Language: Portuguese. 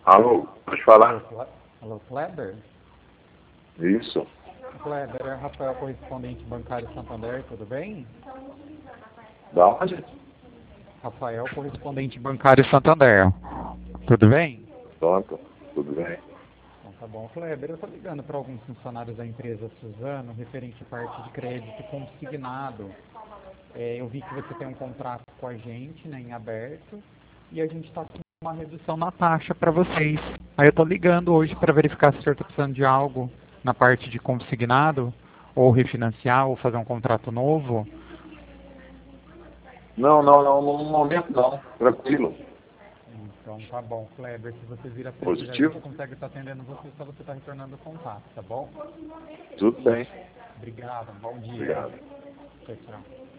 Alô, pode falar? Alô, Kleber? Isso. Kleber, é Rafael, correspondente bancário Santander, tudo bem? Da onde? Rafael, correspondente bancário Santander, tudo bem? Pronto, tudo bem. Então tá bom. Kleber, eu tô ligando para alguns funcionários da empresa Suzano, referente à parte de crédito consignado. Eu vi que você tem um contrato com a gente, né, em aberto, e a gente está com uma redução na taxa para vocês. Aí eu tô ligando hoje para verificar se o senhor está precisando de algo na parte de consignado, ou refinanciar, ou fazer um contrato novo. Não, no momento não. Tranquilo. Então tá bom, Kleber, se você vir a precisar, a Positivo? gente consegue estar atendendo você, só você está retornando o contato, tá bom? Tudo bem. Obrigado, bom dia. Obrigado. Tchau, tchau.